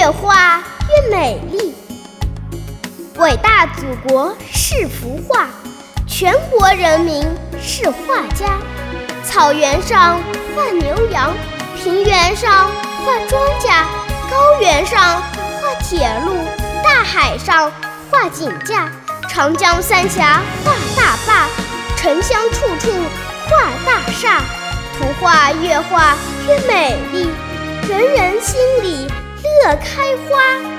越画越美丽。伟大祖国是幅画，全国人民是画家。草原上画牛羊，平原上画庄稼，高原上画铁路，大海上画井架，长江三峡画大坝，城乡处处画大厦。图画越画越美丽，人人心里乐开花。